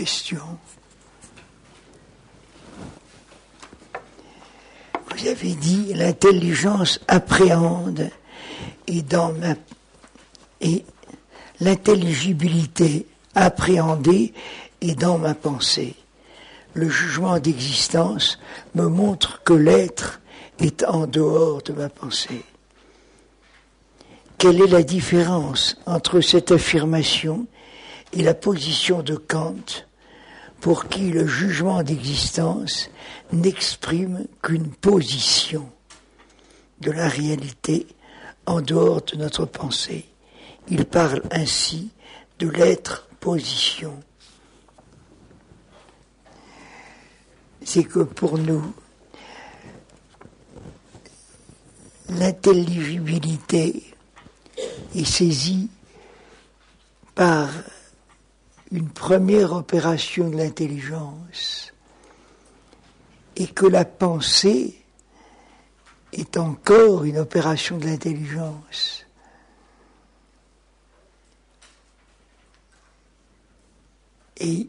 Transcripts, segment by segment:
question. Vous avez dit l'intelligence appréhende et l'intelligibilité appréhendée est dans ma pensée. Le jugement d'existence me montre que l'être est en dehors de ma pensée. Quelle est la différence entre cette affirmation et la position de Kant, pour qui le jugement d'existence n'exprime qu'une position de la réalité en dehors de notre pensée? Il parle ainsi de l'être-position. C'est que pour nous, l'intelligibilité est saisie par une première opération de l'intelligence et que la pensée est encore une opération de l'intelligence. Et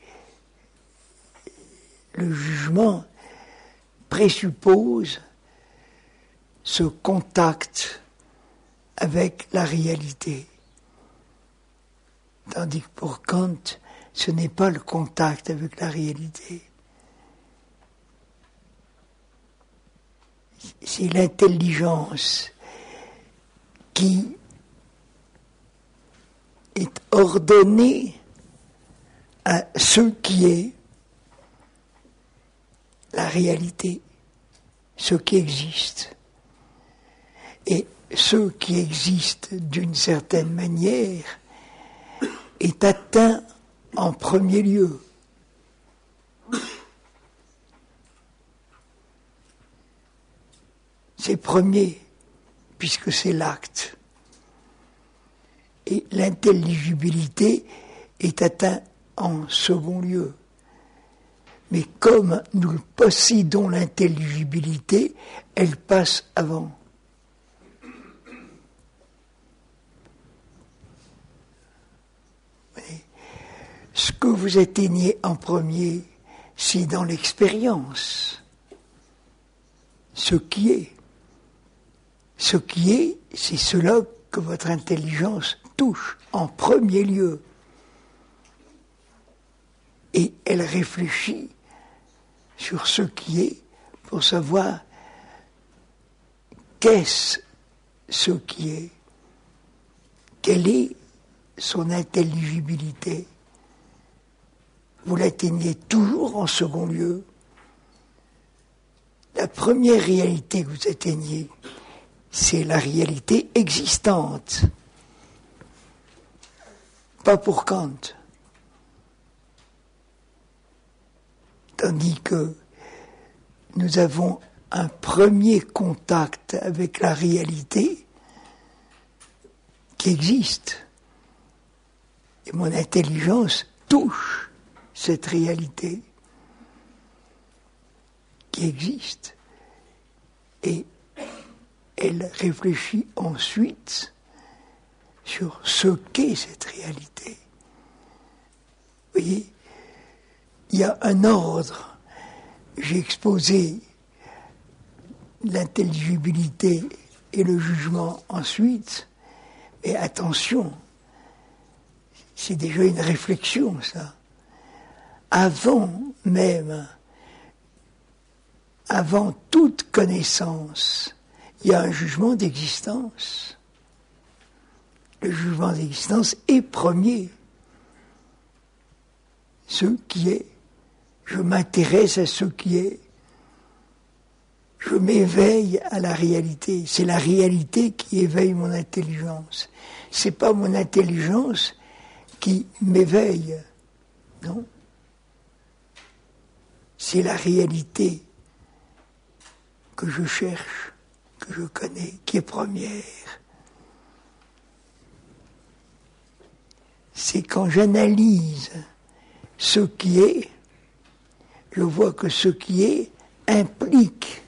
le jugement présuppose ce contact avec la réalité. Tandis que pour Kant, ce n'est pas le contact avec la réalité. C'est l'intelligence qui est ordonnée à ce qui est la réalité, ce qui existe. Et ce qui existe d'une certaine manière est atteint en premier lieu. C'est premier, puisque c'est l'acte. Et l'intelligibilité est atteinte en second lieu. Mais comme nous possédons l'intelligibilité, elle passe avant. Ce que vous atteignez en premier, c'est dans l'expérience. Ce qui est. Ce qui est, c'est cela que votre intelligence touche en premier lieu. Et elle réfléchit sur ce qui est pour savoir qu'est-ce ce qui est, quelle est son intelligibilité. Vous l'atteignez toujours en second lieu. La première réalité que vous atteignez, c'est la réalité existante. Pas pour Kant. Tandis que nous avons un premier contact avec la réalité qui existe. Et mon intelligence touche cette réalité qui existe. Et elle réfléchit ensuite sur ce qu'est cette réalité. Vous voyez, il y a un ordre. J'ai exposé l'intelligibilité et le jugement ensuite, mais attention, c'est déjà une réflexion, ça. Avant toute connaissance, il y a un jugement d'existence. Le jugement d'existence est premier. Ce qui est. Je m'intéresse à ce qui est. Je m'éveille à la réalité. C'est la réalité qui éveille mon intelligence. C'est pas mon intelligence qui m'éveille. Non. C'est la réalité que je cherche, que je connais, qui est première. C'est quand j'analyse ce qui est, je vois que ce qui est implique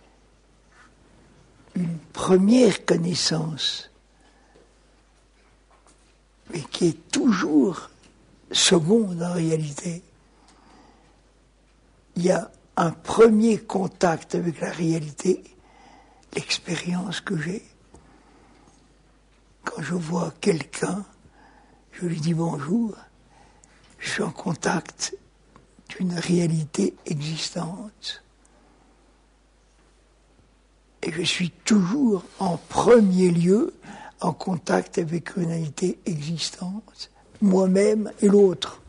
une première connaissance, mais qui est toujours seconde en réalité. Il y a un premier contact avec la réalité, l'expérience que j'ai. Quand je vois quelqu'un, je lui dis bonjour, je suis en contact d'une réalité existante. Et je suis toujours en premier lieu en contact avec une réalité existante, moi-même et l'autre.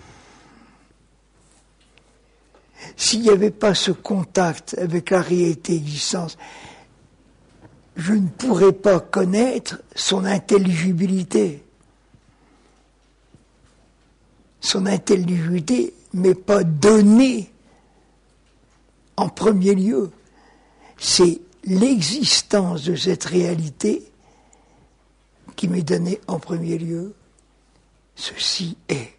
S'il n'y avait pas ce contact avec la réalité existante, je ne pourrais pas connaître son intelligibilité. Son intelligibilité m'est pas donnée en premier lieu. C'est l'existence de cette réalité qui m'est donnée en premier lieu. Ceci est.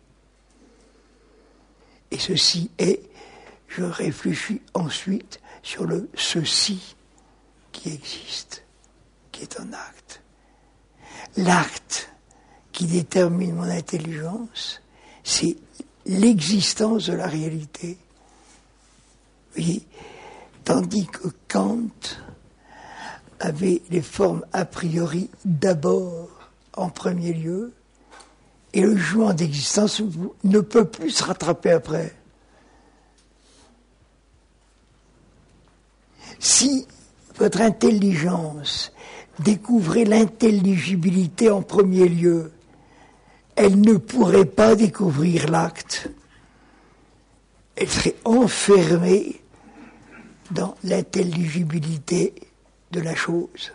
Et ceci est, je réfléchis ensuite sur le ceci qui existe, qui est un acte. L'acte qui détermine mon intelligence, c'est l'existence de la réalité. Vous voyez, tandis que Kant avait les formes a priori d'abord en premier lieu, et le jugement d'existence ne peut plus se rattraper après. Si votre intelligence découvrait l'intelligibilité en premier lieu, elle ne pourrait pas découvrir l'acte. Elle serait enfermée dans l'intelligibilité de la chose.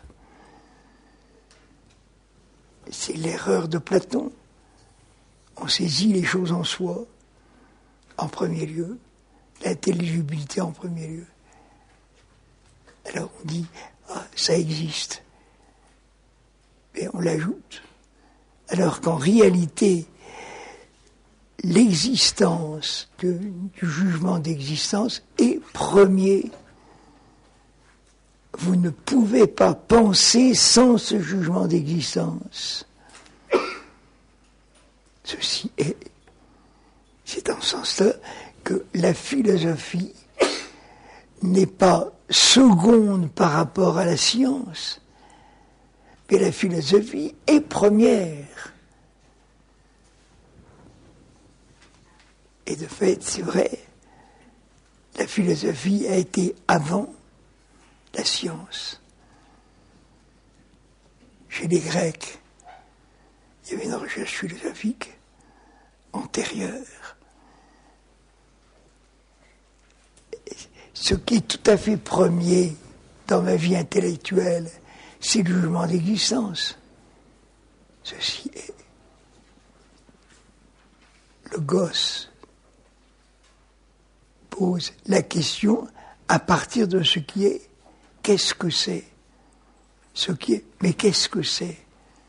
C'est l'erreur de Platon. On saisit les choses en soi, en premier lieu, l'intelligibilité en premier lieu. Alors on dit, ah, ça existe. Et on l'ajoute. Alors qu'en réalité, l'existence du jugement d'existence est premier. Vous ne pouvez pas penser sans ce jugement d'existence. Ceci est. C'est dans ce sens-là que la philosophie n'est pas seconde par rapport à la science, mais la philosophie est première. Et de fait, c'est vrai, la philosophie a été avant la science. Chez les Grecs, il y avait une recherche philosophique antérieure. Ce qui est tout à fait premier dans ma vie intellectuelle, c'est le jugement d'existence. Ceci est. Le gosse pose la question à partir de ce qui est. Qu'est-ce que c'est? Ce qui est. Mais qu'est-ce que c'est?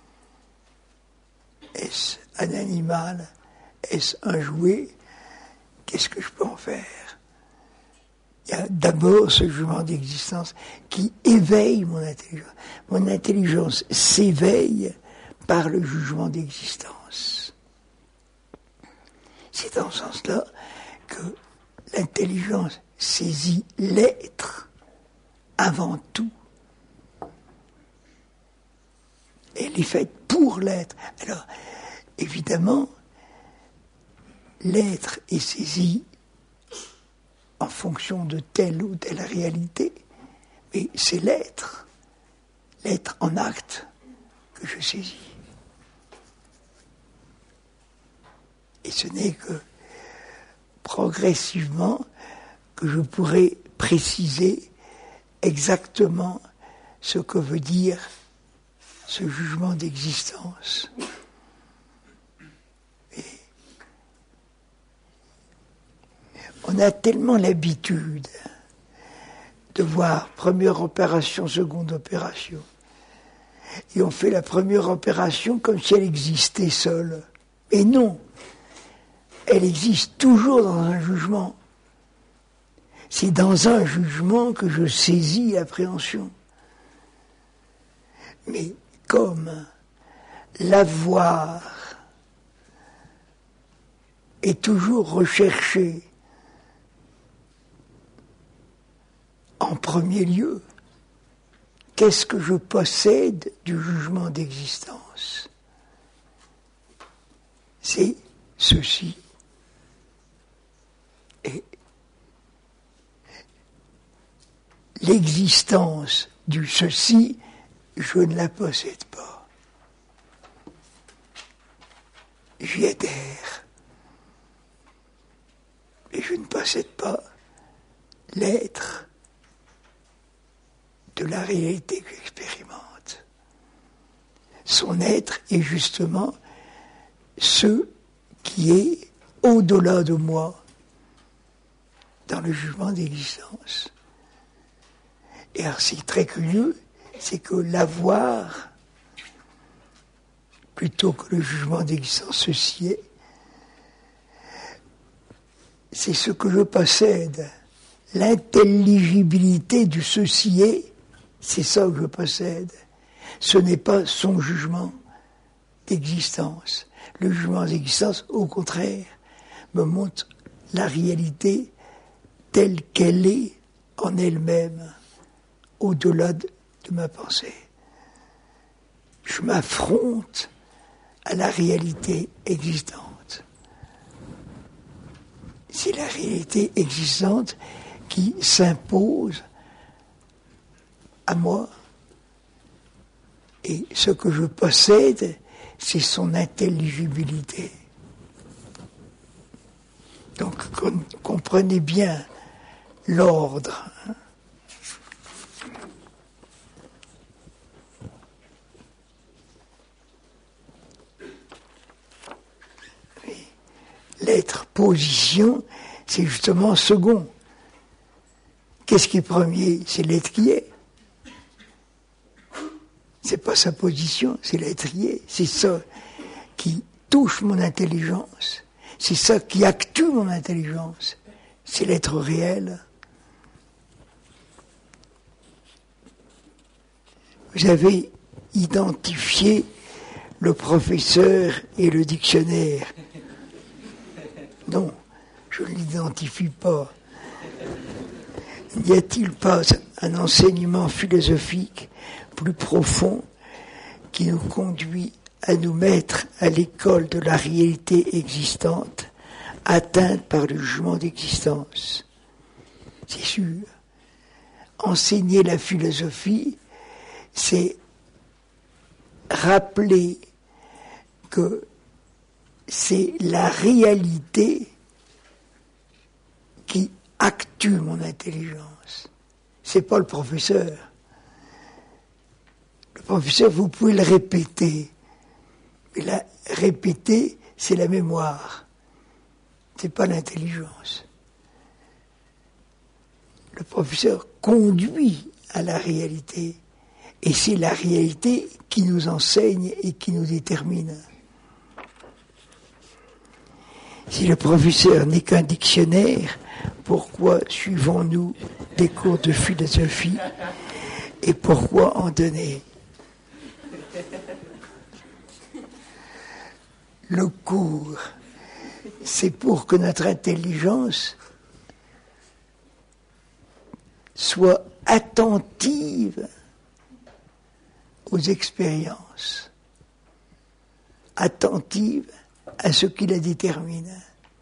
Est-ce un animal? Est-ce un jouet? Qu'est-ce que je peux en faire? Il y a d'abord ce jugement d'existence qui éveille mon intelligence. Mon intelligence s'éveille par le jugement d'existence. C'est dans ce sens-là que l'intelligence saisit l'être avant tout. Elle est faite pour l'être. Alors, évidemment, l'être est saisi en fonction de telle ou telle réalité, mais c'est l'être en acte que je saisis. Et ce n'est que progressivement que je pourrai préciser exactement ce que veut dire ce jugement d'existence. On a tellement l'habitude de voir première opération, seconde opération. Et on fait la première opération comme si elle existait seule. Et non, elle existe toujours dans un jugement. C'est dans un jugement que je saisis l'appréhension. Mais comme l'avoir est toujours recherché en premier lieu. Qu'est-ce que je possède du jugement d'existence? C'est ceci. Et l'existence du ceci, je ne la possède pas. J'y adhère. Et je ne possède pas l'être de la réalité que j'expérimente. Son être est justement ce qui est au-delà de moi dans le jugement d'existence. Et alors c'est très curieux, c'est que l'avoir, plutôt que le jugement d'existence, ceci est, c'est ce que je possède. L'intelligibilité du ceci est, c'est ça que je possède. Ce n'est pas son jugement d'existence. Le jugement d'existence, au contraire, me montre la réalité telle qu'elle est en elle-même, au-delà de ma pensée. Je m'affronte à la réalité existante. C'est la réalité existante qui s'impose à moi. Et ce que je possède, c'est son intelligibilité. Donc comprenez bien l'ordre. L'être position, c'est justement second. Qu'est-ce qui est premier? C'est l'être qui est. C'est pas sa position, c'est l'être qui est. C'est ça qui touche mon intelligence. C'est ça qui actue mon intelligence. C'est l'être réel. Vous avez identifié le professeur et le dictionnaire. Non, je ne l'identifie pas. N'y a-t-il pas un enseignement philosophique plus profond qui nous conduit à nous mettre à l'école de la réalité existante, atteinte par le jugement d'existence? C'est sûr. Enseigner la philosophie, c'est rappeler que c'est la réalité qui actue mon intelligence. C'est pas le professeur. Le professeur, vous pouvez le répéter. Mais la répéter, c'est la mémoire. C'est pas l'intelligence. Le professeur conduit à la réalité. Et c'est la réalité qui nous enseigne et qui nous détermine. Si le professeur n'est qu'un dictionnaire, pourquoi suivons-nous des cours de philosophie et pourquoi en donner? Le cours, c'est pour que notre intelligence soit attentive aux expériences, attentive à ce qui la détermine.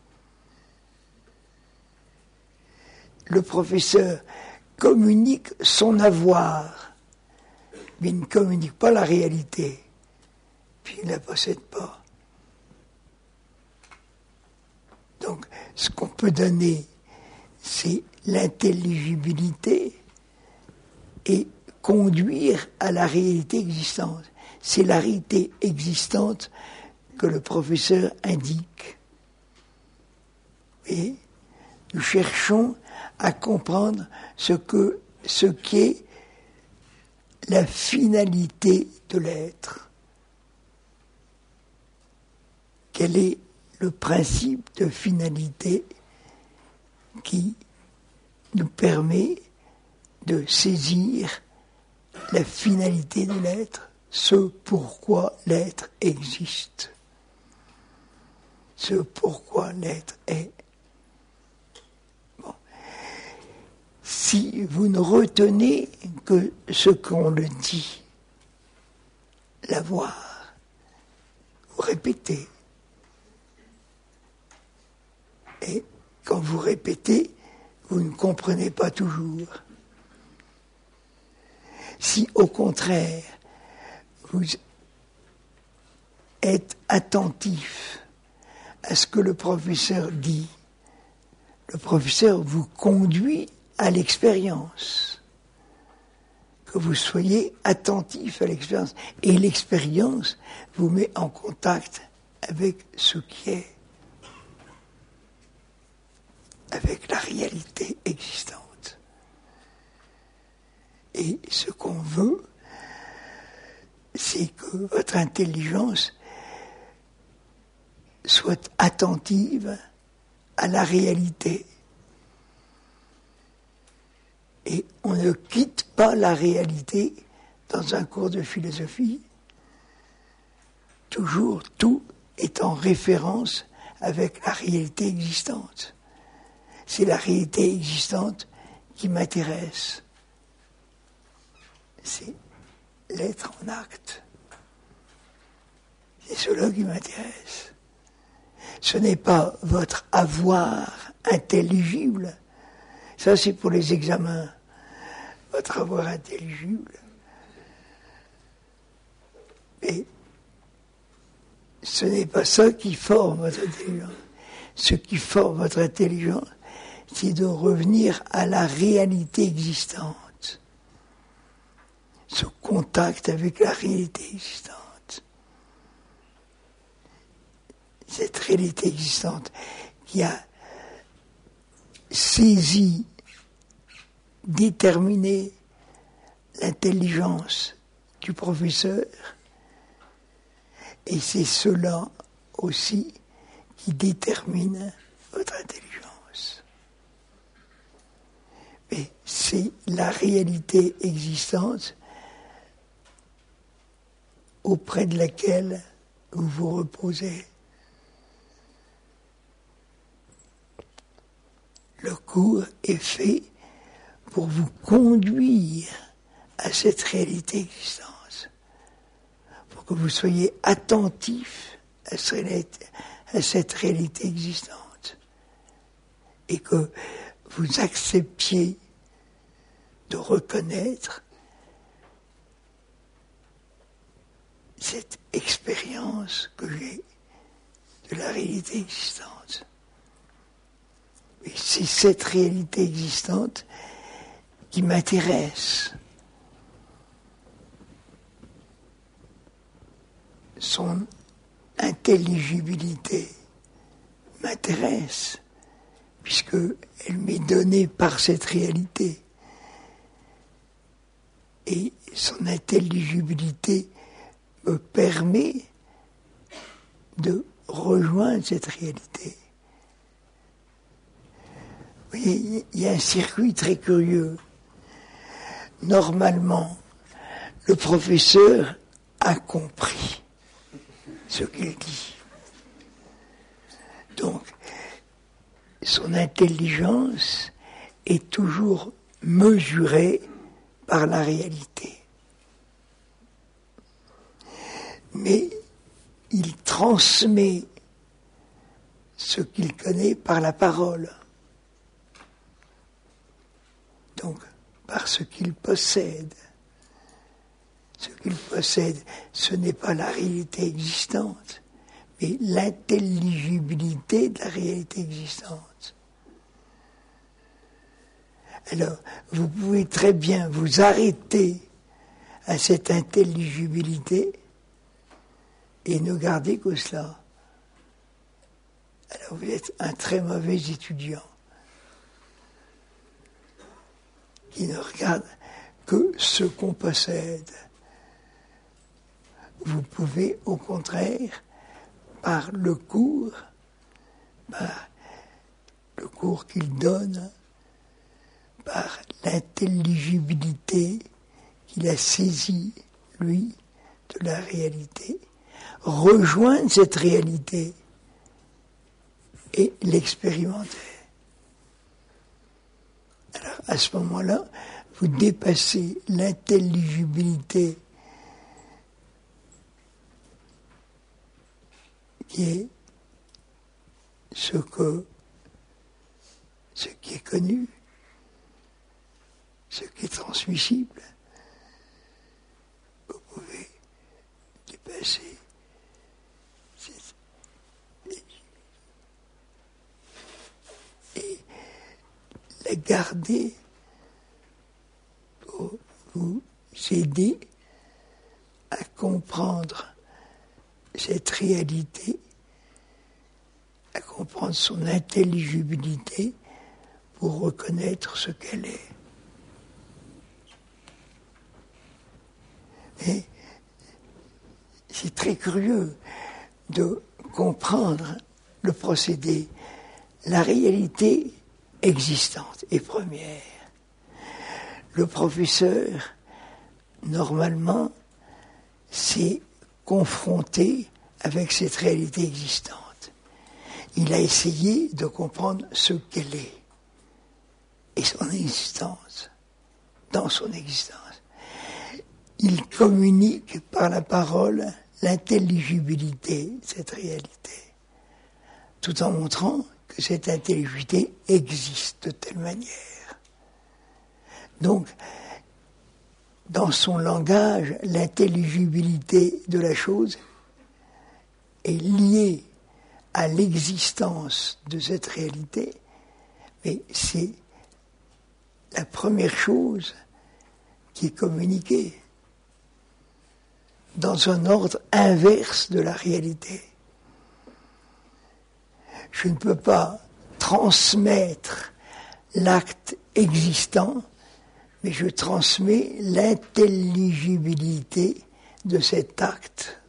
Le professeur communique son avoir, mais il ne communique pas la réalité, puis il ne la possède pas. Donc, ce qu'on peut donner, c'est l'intelligibilité et conduire à la réalité existante. C'est la réalité existante que le professeur indique. Et nous cherchons à comprendre ce qu'est la finalité de l'être. Quel est le principe de finalité qui nous permet de saisir la finalité de l'être, ce pourquoi l'être existe. ce pourquoi l'être est. Bon. Si vous ne retenez que ce qu'on le dit, l'avoir, vous répétez. Et quand vous répétez, vous ne comprenez pas toujours. Si au contraire, vous êtes attentif à ce que le professeur dit, le professeur vous conduit à l'expérience. Que vous soyez attentif à l'expérience. Et l'expérience vous met en contact avec ce qui est, avec la réalité existante. Et ce qu'on veut, c'est que votre intelligence soit attentive à la réalité. Et on ne quitte pas la réalité dans un cours de philosophie. Toujours, tout est en référence avec la réalité existante. C'est la réalité existante qui m'intéresse. C'est l'être en acte. C'est cela qui m'intéresse. Ce n'est pas votre avoir intelligible. Ça, c'est pour les examens. Votre avoir intelligible. Mais ce n'est pas ça qui forme votre intelligence. Ce qui forme votre intelligence, c'est de revenir à la réalité existante. Ce contact avec la réalité existante. Cette réalité existante qui a saisi, déterminé l'intelligence du professeur, et c'est cela aussi qui détermine votre intelligence. Mais c'est la réalité existante auprès de laquelle vous vous reposez. Le cours est fait pour vous conduire à cette réalité existante, pour que vous soyez attentif à cette réalité existante et que vous acceptiez de reconnaître cette expérience que j'ai de la réalité existante. Et c'est cette réalité existante qui m'intéresse. Son intelligibilité m'intéresse, puisqu'elle m'est donnée par cette réalité. Et son intelligibilité me permet de rejoindre cette réalité. Vous voyez, il y a un circuit très curieux. Normalement, le professeur a compris ce qu'il dit. Donc, son intelligence est toujours mesurée par la réalité. Mais il transmet ce qu'il connaît par la parole. Donc, par ce qu'il possède. Ce qu'il possède, ce n'est pas la réalité existante, mais l'intelligibilité de la réalité existante. Alors, vous pouvez très bien vous arrêter à cette intelligibilité et ne garder que cela. Alors, vous êtes un très mauvais étudiant qui ne regarde que ce qu'on possède. Vous pouvez, au contraire, par le cours qu'il donne, par l'intelligibilité qu'il a saisie, lui, de la réalité, rejoindre cette réalité et l'expérimenter. Alors, à ce moment-là, vous dépassez l'intelligibilité qui est ce qui est connu, ce qui est transmissible. Vous pouvez dépasser et la garder pour vous aider à comprendre cette réalité, à comprendre son intelligibilité pour reconnaître ce qu'elle est. Et c'est très curieux de comprendre le procédé. La réalité existante et première. Le professeur, normalement, s'est confronté avec cette réalité existante. Il a essayé de comprendre ce qu'elle est et son existence, dans son existence. Il communique par la parole l'intelligibilité de cette réalité, tout en montrant que cette intelligibilité existe de telle manière. Donc, dans son langage, l'intelligibilité de la chose est liée à l'existence de cette réalité, mais c'est la première chose qui est communiquée dans un ordre inverse de la réalité. Je ne peux pas transmettre l'acte existant, mais je transmets l'intelligibilité de cet acte.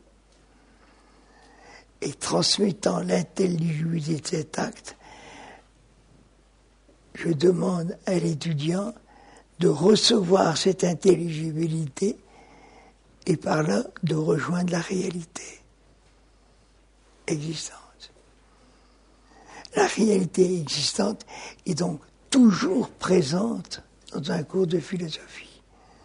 Et transmettant l'intelligibilité de cet acte, je demande à l'étudiant de recevoir cette intelligibilité et par là de rejoindre la réalité existante. La réalité existante est donc toujours présente dans un cours de philosophie.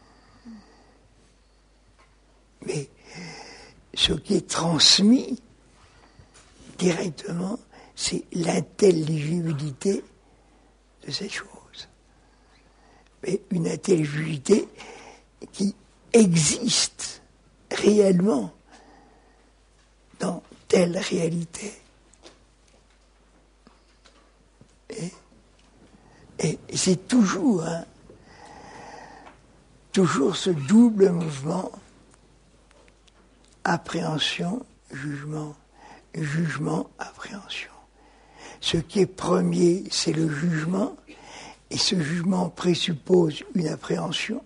Mais ce qui est transmis directement, c'est l'intelligibilité de cette chose. Mais une intelligibilité qui existe réellement dans telle réalité. Et c'est toujours ce double mouvement, appréhension, jugement, jugement, appréhension. Ce qui est premier, c'est le jugement, et ce jugement présuppose une appréhension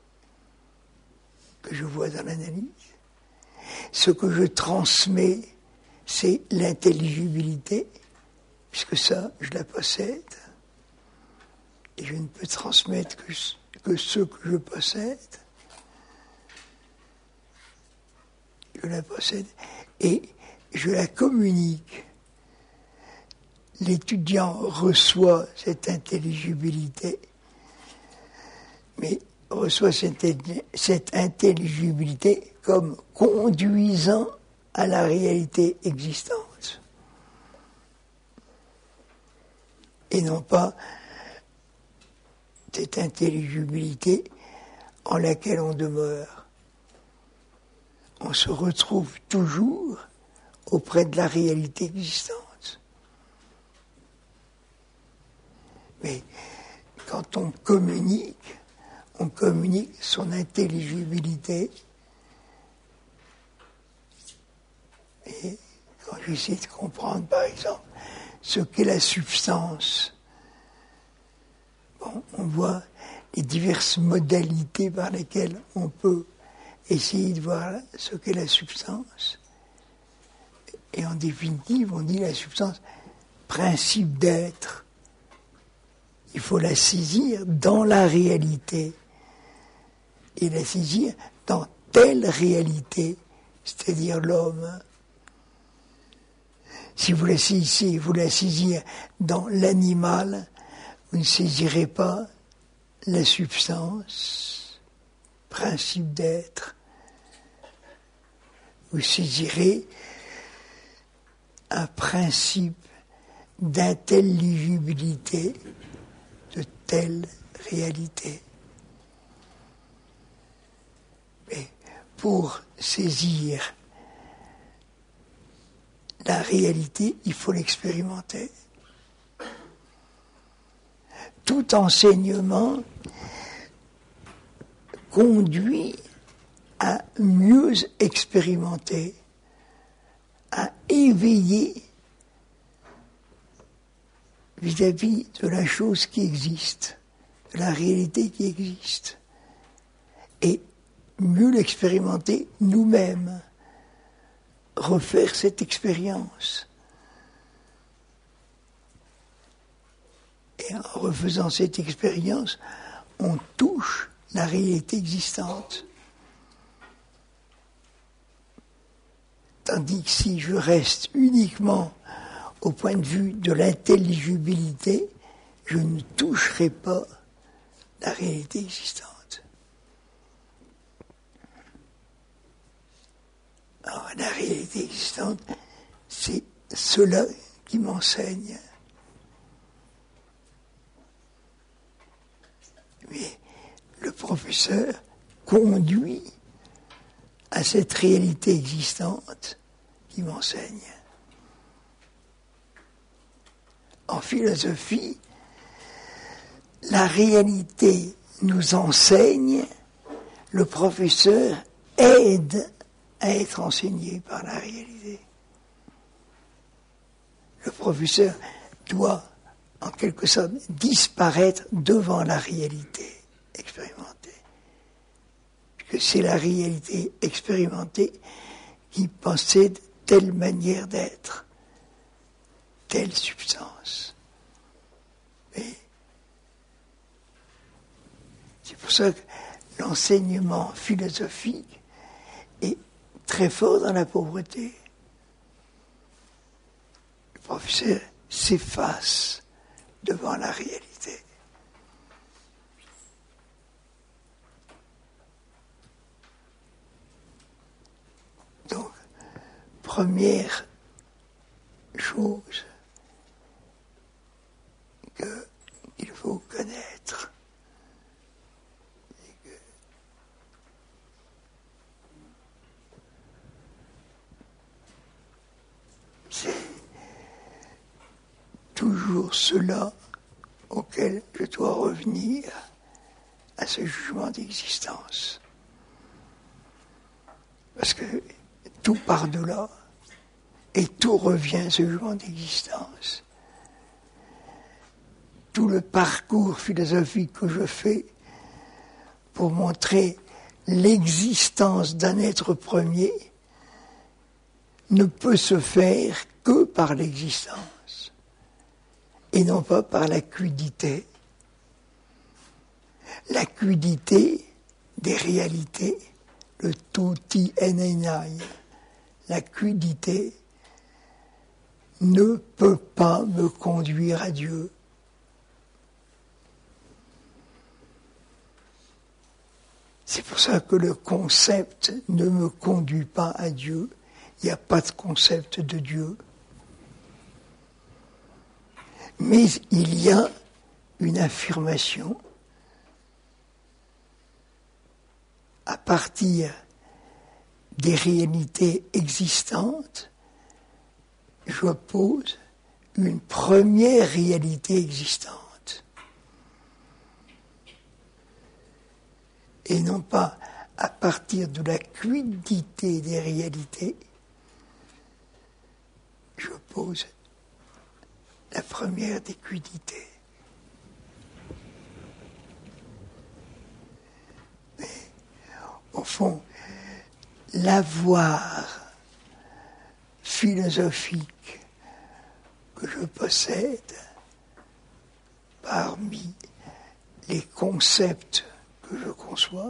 que je vois dans l'analyse. Ce que je transmets, c'est l'intelligibilité, puisque ça, je la possède, et je ne peux transmettre que ce que je possède. Je la possède, et je la communique. L'étudiant reçoit cette intelligibilité, mais reçoit cette intelligibilité comme conduisant à la réalité existante. Et non pas cette intelligibilité en laquelle on demeure. On se retrouve toujours auprès de la réalité existante. Mais quand on communique son intelligibilité. Et quand j'essaie de comprendre, par exemple, ce qu'est la substance, bon, on voit les diverses modalités par lesquelles on peut essayer de voir ce qu'est la substance. Et en définitive, on dit la substance, principe d'être. Il faut la saisir dans la réalité. Et la saisir dans telle réalité, c'est-à-dire l'homme. Si vous la saisissez, vous la saisir dans l'animal, vous ne saisirez pas la substance, principe d'être. Vous saisirez un principe d'intelligibilité de telle réalité. Mais pour saisir la réalité, il faut l'expérimenter. Tout enseignement conduit à mieux expérimenter, à éveiller vis-à-vis de la chose qui existe, de la réalité qui existe, et mieux l'expérimenter nous-mêmes, refaire cette expérience. Et en refaisant cette expérience, on touche la réalité existante. Tandis que si je reste uniquement au point de vue de l'intelligibilité, je ne toucherai pas la réalité existante. Alors, la réalité existante, c'est cela qui m'enseigne. Mais le professeur conduit à cette réalité existante qui m'enseigne. En philosophie, la réalité nous enseigne, le professeur aide à être enseigné par la réalité. Le professeur doit, en quelque sorte, disparaître devant la réalité expérimentée. Puisque c'est la réalité expérimentée qui possède telle manière d'être, telle substance. Et c'est pour ça que l'enseignement philosophique est très fort dans la pauvreté. Le professeur s'efface devant la réalité. Donc, première chose qu'il faut connaître, c'est toujours cela auquel je dois revenir, à ce jugement d'existence. Parce que tout part de là, et tout revient à ce jugement d'existence. Tout le parcours philosophique que je fais pour montrer l'existence d'un être premier ne peut se faire que par l'existence, et non pas par l'acuité. L'acuité des réalités, le tutti enenai, l'acuité ne peut pas me conduire à Dieu. C'est pour ça que le concept ne me conduit pas à Dieu. Il n'y a pas de concept de Dieu. Mais il y a une affirmation à partir des réalités existantes. Je pose une première réalité existante. Et non pas à partir de la quiddité des réalités, je pose la première des quiddités. Mais, au fond, l'avoir philosophique que je possède parmi les concepts que je conçois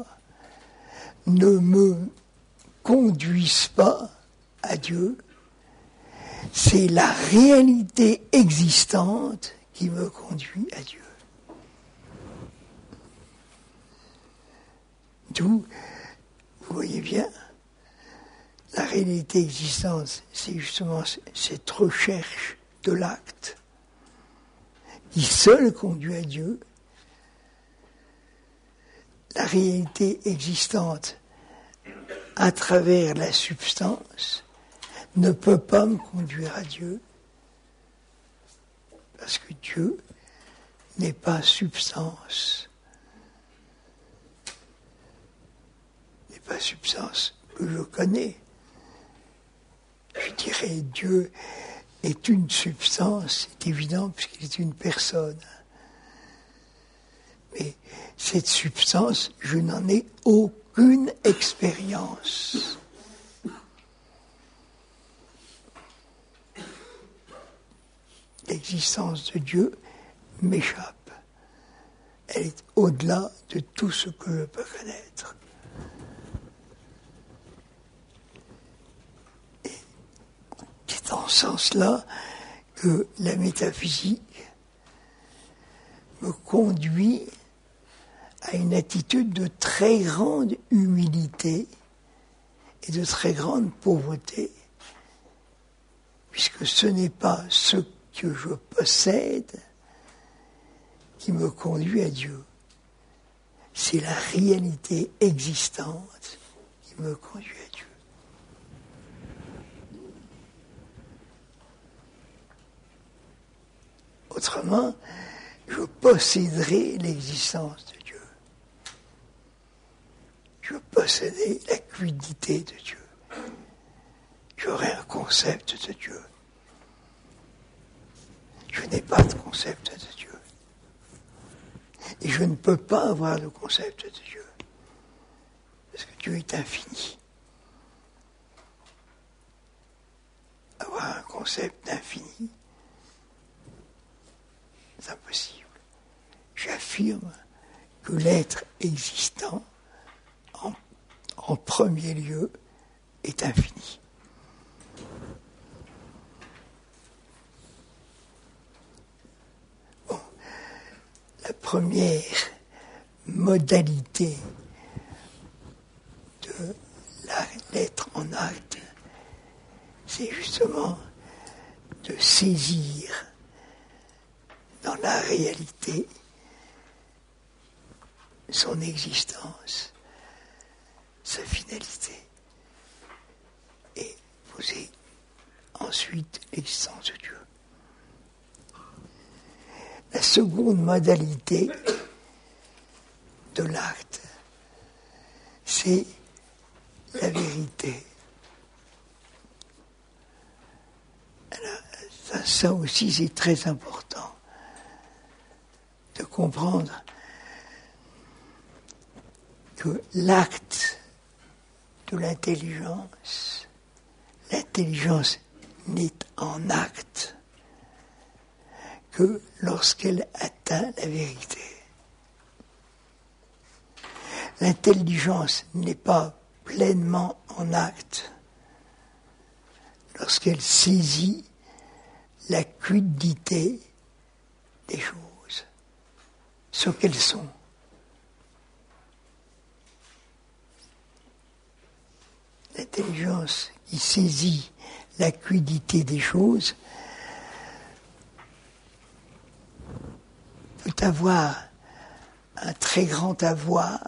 ne me conduisent pas à Dieu, c'est la réalité existante qui me conduit à Dieu. D'où, vous voyez bien, la réalité existante, c'est justement cette recherche de l'acte qui seul conduit à Dieu. La réalité existante à travers la substance ne peut pas me conduire à Dieu, parce que Dieu n'est pas substance. N'est pas substance que je connais. Je dirais Dieu est une substance, c'est évident, puisqu'il est une personne. Mais cette substance, je n'en ai aucune expérience. L'existence de Dieu m'échappe. Elle est au-delà de tout ce que je peux connaître. Et c'est dans ce sens-là que la métaphysique me conduit à une attitude de très grande humilité et de très grande pauvreté, puisque ce n'est pas ce que je possède qui me conduit à Dieu. C'est la réalité existante qui me conduit à Dieu. Autrement, je posséderai l'existence de Dieu. Je posséderai la quiddité de Dieu. J'aurai un concept de Dieu. Je n'ai pas de concept de Dieu. Et je ne peux pas avoir de concept de Dieu. Parce que Dieu est infini. Avoir un concept d'infini, c'est impossible. J'affirme que l'être existant, en premier lieu, est infini. Bon, la première modalité de l'être en acte, c'est justement de saisir dans la réalité son existence, sa finalité, et poser ensuite l'existence de Dieu. La seconde modalité de l'acte, c'est la vérité. Alors, ça aussi, c'est très important de comprendre que l'acte de l'intelligence n'est en acte que lorsqu'elle atteint la vérité. L'intelligence n'est pas pleinement en acte lorsqu'elle saisit la quiddité des choses, ce qu'elles sont. L'intelligence qui saisit la quiddité des choses peut avoir un très grand avoir,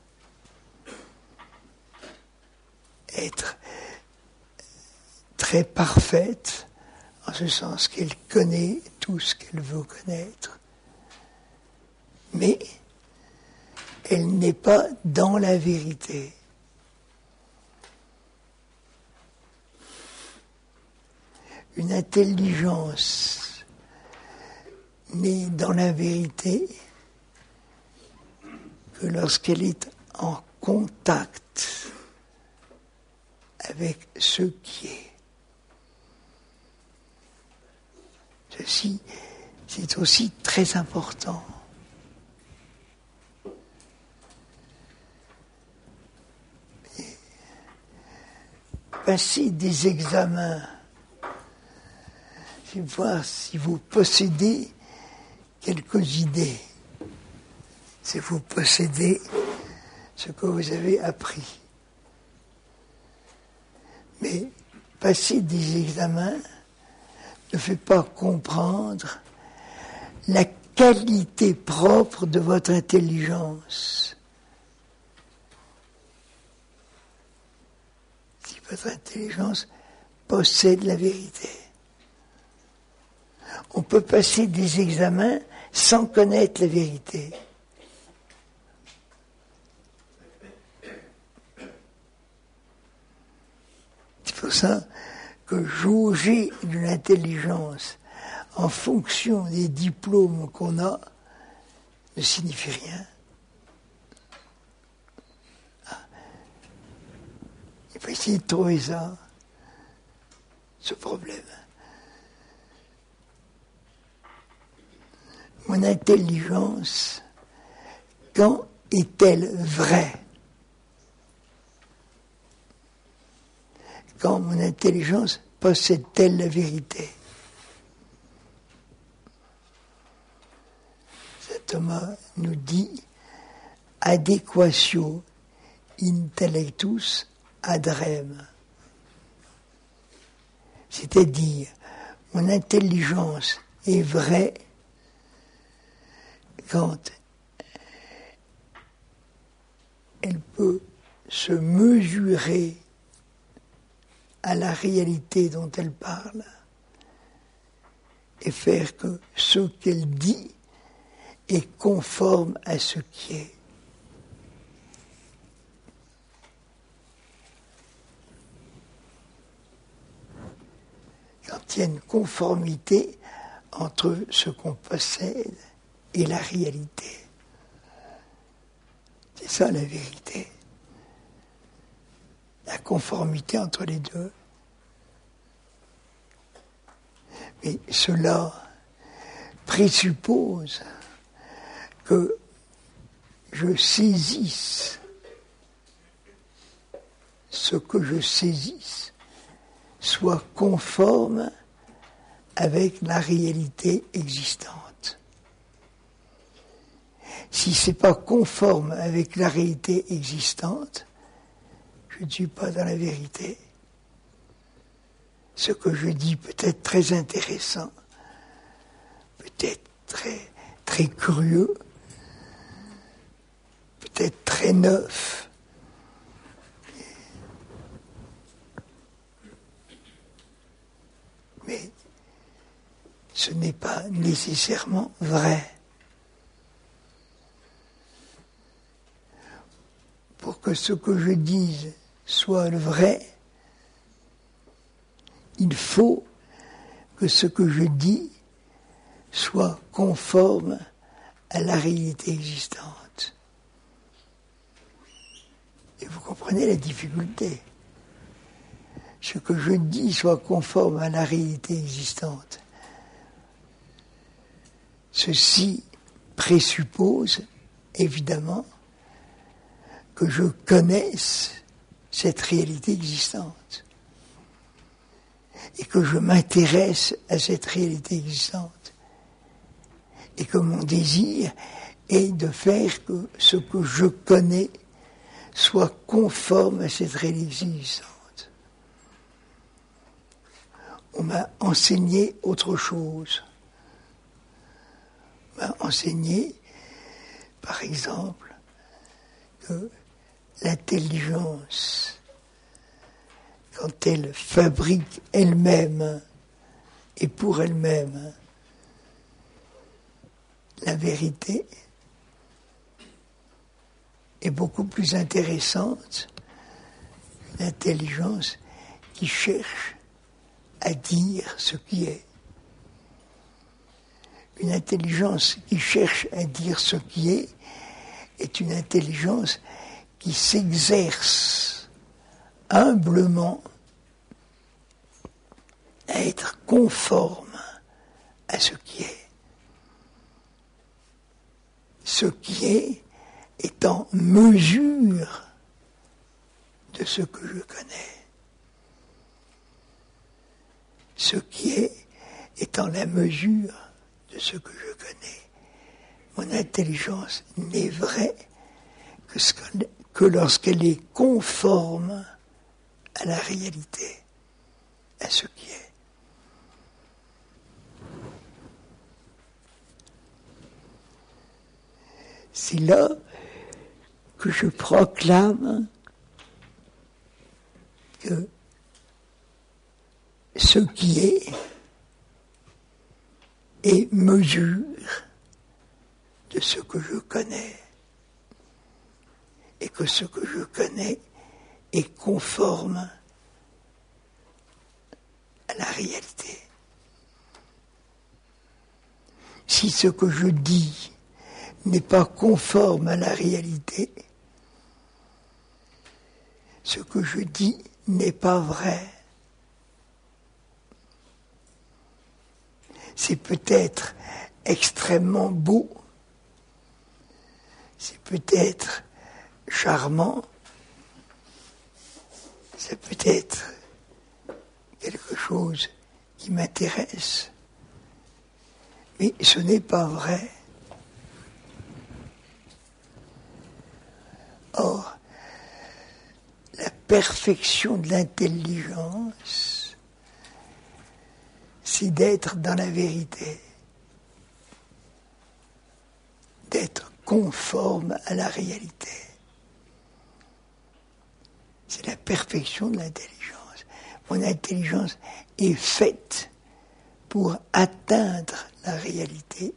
être très parfaite, en ce sens qu'elle connaît tout ce qu'elle veut connaître, mais elle n'est pas dans la vérité. Une intelligence n'est dans la vérité que lorsqu'elle est en contact avec ce qui est. Ceci, c'est aussi très important. Passer des examens puis voir si vous possédez quelques idées, si vous possédez ce que vous avez appris. Mais passer des examens ne fait pas comprendre la qualité propre de votre intelligence. Si votre intelligence possède la vérité. On peut passer des examens sans connaître la vérité. C'est pour ça que jauger d'une intelligence en fonction des diplômes qu'on a ne signifie rien. Il faut essayer de trouver ça, ce problème. Mon intelligence, quand est-elle vraie? Quand mon intelligence possède-t-elle la vérité? Saint Thomas nous dit adequatio intellectus ad rem. C'est-à-dire, mon intelligence est vraie quand elle peut se mesurer à la réalité dont elle parle et faire que ce qu'elle dit est conforme à ce qui est. Quand il y a une conformité entre ce qu'on possède et la réalité. C'est ça la vérité. La conformité entre les deux. Mais cela présuppose que je saisisse ce que je saisisse soit conforme avec la réalité existante. Si ce n'est pas conforme avec la réalité existante, je ne suis pas dans la vérité. Ce que je dis peut être très intéressant, peut-être très, très curieux, peut-être très neuf. Mais ce n'est pas nécessairement vrai. Pour que ce que je dise soit le vrai, il faut que ce que je dis soit conforme à la réalité existante. Et vous comprenez la difficulté. Ce que je dis soit conforme à la réalité existante. Ceci présuppose, évidemment, que je connaisse cette réalité existante et que je m'intéresse à cette réalité existante et que mon désir est de faire que ce que je connais soit conforme à cette réalité existante. On m'a enseigné autre chose. On m'a enseigné, par exemple, que l'intelligence, quand elle fabrique elle-même et pour elle-même la vérité, est beaucoup plus intéressante qu'une intelligence qui cherche à dire ce qui est. Une intelligence qui cherche à dire ce qui est une intelligence qui s'exerce humblement à être conforme à ce qui est. Ce qui est en mesure de ce que je connais. Ce qui est étant la mesure de ce que je connais. Mon intelligence n'est vraie que lorsqu'elle est conforme à la réalité, à ce qui est. C'est là que je proclame que ce qui est mesure de ce que je connais, et que ce que je connais est conforme à la réalité. Si ce que je dis n'est pas conforme à la réalité, ce que je dis n'est pas vrai. C'est peut-être extrêmement beau, c'est peut-être charmant, c'est peut-être quelque chose qui m'intéresse, mais ce n'est pas vrai. Or, la perfection de l'intelligence, c'est d'être dans la vérité, d'être conforme à la réalité. C'est la perfection de l'intelligence. Mon intelligence est faite pour atteindre la réalité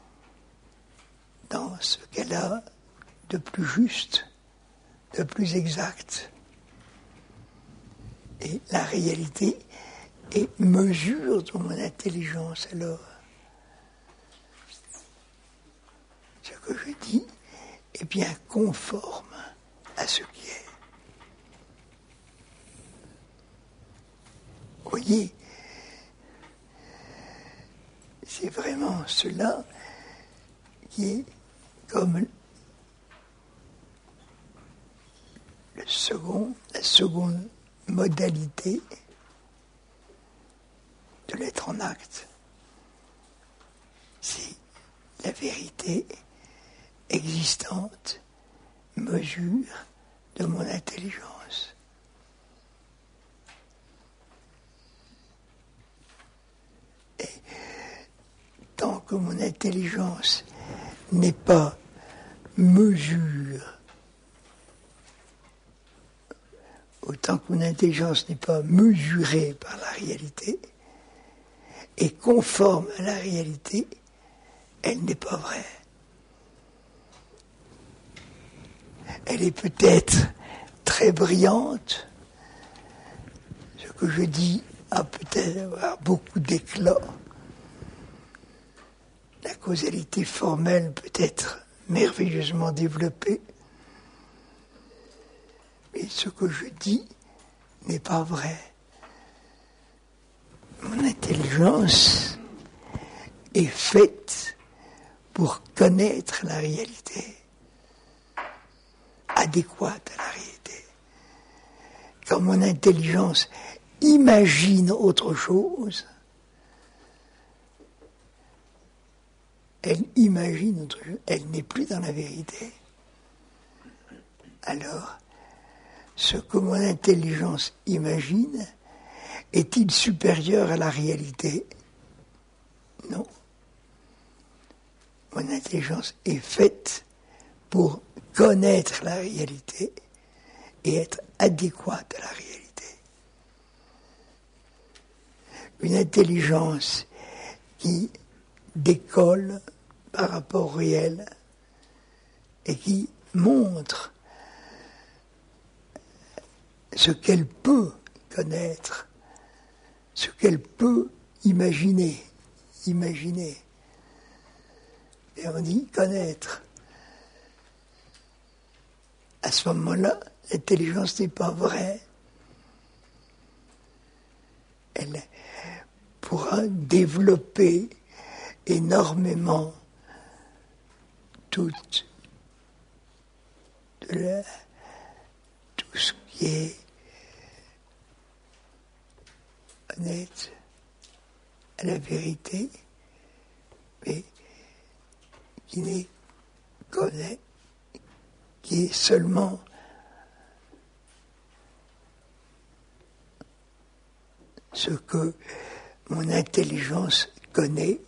dans ce qu'elle a de plus juste, de plus exact. Et la réalité est mesure de mon intelligence alors. Ce que je dis est bien conforme à ce qui est. Vous voyez, c'est vraiment cela qui est comme la seconde modalité de l'être en acte. C'est la vérité existante, mesure de mon intelligence. Et tant que mon intelligence n'est pas mesure, autant que mon intelligence n'est pas mesurée par la réalité et conforme à la réalité, elle n'est pas vraie. Elle est peut-être très brillante. Ce que je dis a peut-être avoir beaucoup d'éclat. La causalité formelle peut être merveilleusement développée. Mais ce que je dis n'est pas vrai. Mon intelligence est faite pour connaître la réalité, adéquate à la réalité. Quand mon intelligence imagine autre chose, elle imagine autre chose, elle n'est plus dans la vérité. Alors, ce que mon intelligence imagine est-il supérieur à la réalité? Non. Mon intelligence est faite pour connaître la réalité et être adéquate à la réalité. Une intelligence qui décolle par rapport au réel et qui montre ce qu'elle peut connaître, ce qu'elle peut imaginer. Et on dit connaître. À ce moment-là, l'intelligence n'est pas vraie. Elle pourra développer énormément tout ce qui est honnête, à la vérité, mais qui connaît, qui est seulement ce que mon intelligence connaît,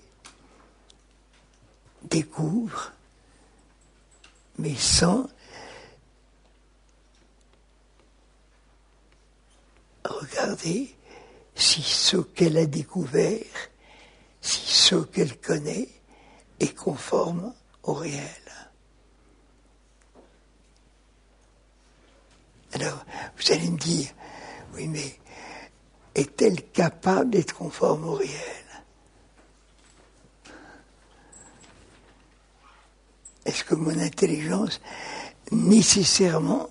découvre, mais sans regarder si ce qu'elle a découvert, si ce qu'elle connaît est conforme au réel. Alors, vous allez me dire, oui, mais est-elle capable d'être conforme au réel? Est-ce que mon intelligence, nécessairement,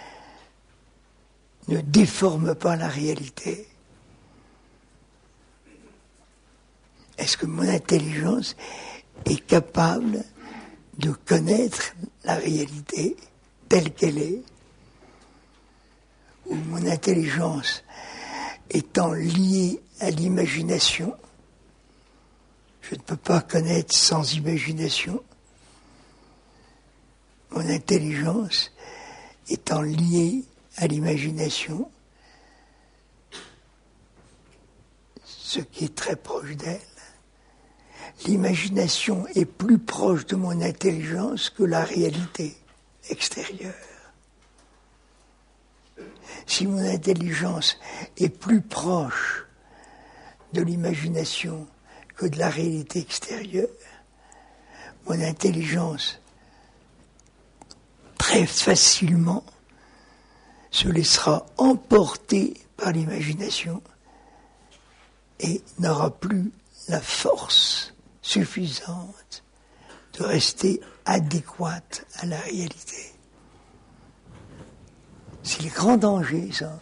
ne déforme pas la réalité? Est-ce que mon intelligence est capable de connaître la réalité telle qu'elle est? Ou mon intelligence étant liée à l'imagination, je ne peux pas connaître sans imagination. Mon intelligence étant liée à l'imagination, ce qui est très proche d'elle. L'imagination est plus proche de mon intelligence que la réalité extérieure. Si mon intelligence est plus proche de l'imagination que de la réalité extérieure, mon intelligence très facilement se laissera emporter par l'imagination et n'aura plus la force suffisante de rester adéquate à la réalité. C'est le grand danger, ça.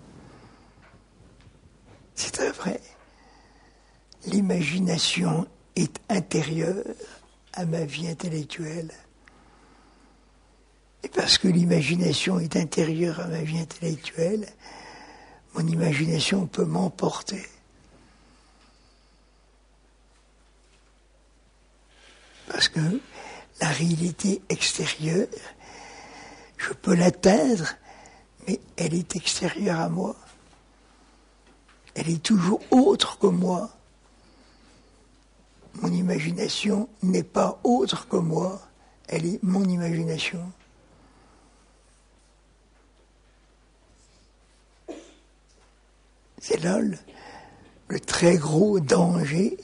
C'est très vrai. L'imagination est intérieure à ma vie intellectuelle. Et parce que l'imagination est intérieure à ma vie intellectuelle, mon imagination peut m'emporter. Parce que la réalité extérieure, je peux l'atteindre, mais elle est extérieure à moi. Elle est toujours autre que moi. Mon imagination n'est pas autre que moi, elle est mon imagination. C'est là le très gros danger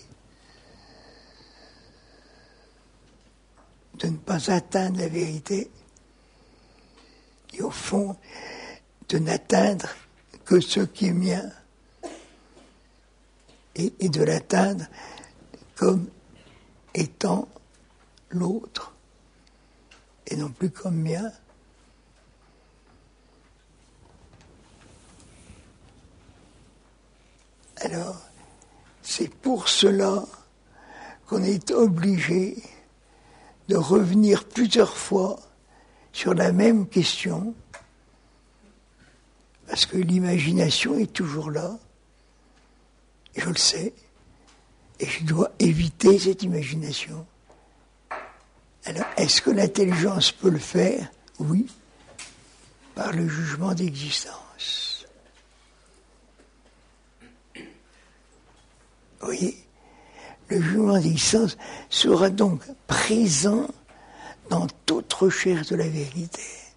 de ne pas atteindre la vérité et au fond de n'atteindre que ce qui est mien et de l'atteindre comme étant l'autre et non plus comme mien. Alors, c'est pour cela qu'on est obligé de revenir plusieurs fois sur la même question, parce que l'imagination est toujours là, et je le sais, et je dois éviter cette imagination. Alors, est-ce que l'intelligence peut le faire? Oui, par le jugement d'existence. Vous voyez, le jugement d'existence sera donc présent dans toute recherche de la vérité.